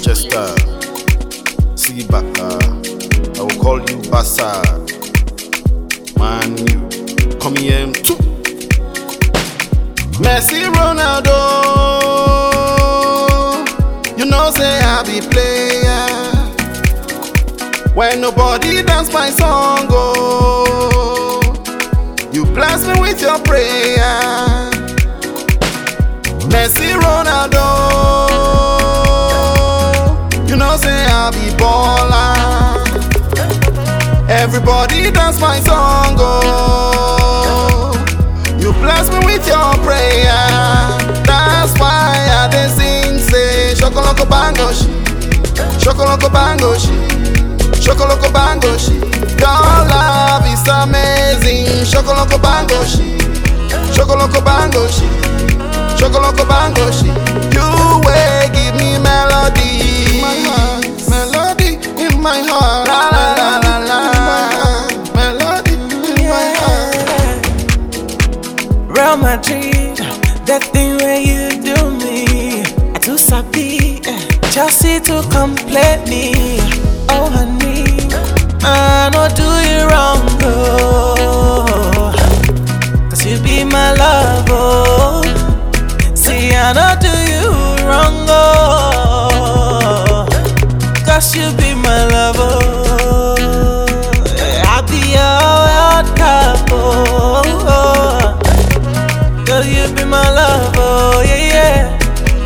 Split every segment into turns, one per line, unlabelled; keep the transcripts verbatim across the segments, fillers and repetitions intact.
Manchester, Sibaka, I will call you Bassa. Man, you come here too. Messi, Ronaldo, you know say I be player. When nobody dance my song, oh, you bless me with your prayer. Messi, Ronaldo, you know say I be baller. Everybody dance my song, oh, you bless me with your prayer. That's why I dey sing say Shokoloko Bango Shi, Shokoloko Bango Shi, Shokoloko Bango Shi. Your love is amazing. Shokoloko Bango Shi, Shokoloko Bango Shi, Shokoloko Bango Shi. You way give me melody in my heart, melody in my heart. La la la la la, melody in my heart.
Real Madrid, that thing where you do me, I too sabi. Chelsea to complete me. Oh honey, I no do you wrong, oh, cause you be my love, oh. See, I no do you wrong, oh, cause you be my love, oh. I be your world cup, oh, oh, cause you be my love, oh, yeah, yeah.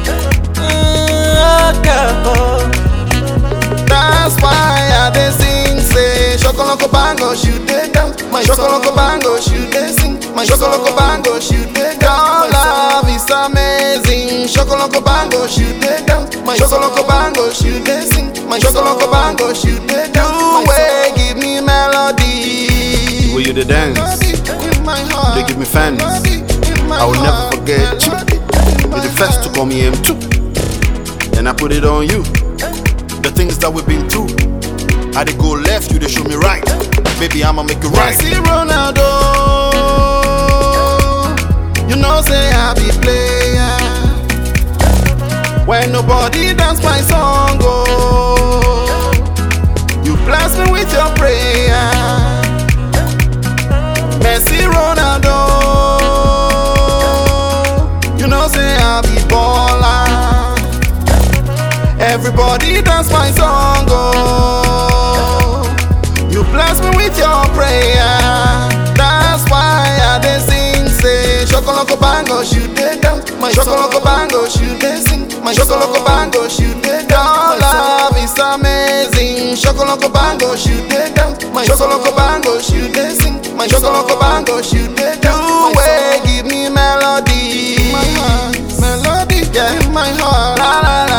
Mm, world cup, oh.
That's why I dey sing say Shokoloko Bango shoot it down. My Shokoloko Bango shoot it sing. My Shokoloko Bango shoot it down. Your love is amazing. Shokoloko Bango shoot it down. My Shokoloko Bango shoot it sing. My Shokoloko Bango shoot it down. You way give me melody. The way you dey dance, they give me fans. I will never forget you. You're the first to call me M two, and I put it on you. The things that we've been through, I dey go left, you dey show me right. Baby, I'ma make it right. Messi, Ronaldo, you know say I be player. When nobody dance my song, oh, you bless me with your prayer. Messi, Ronaldo, you know say I be baller. Everybody dance my song, oh, you bless me with your prayer. That's why I dey sing say Shokoloko Bango shoot it down. My Shokoloko Bango shoot it sing. My Shokoloko Bango shoot it down. Your love is amazing. Shokoloko Bango shoot it down. My Shokoloko Bango shoot it sing. My Shokoloko Bango shoot it down. You way give me melody in my heart, melody yeah in my heart. La la.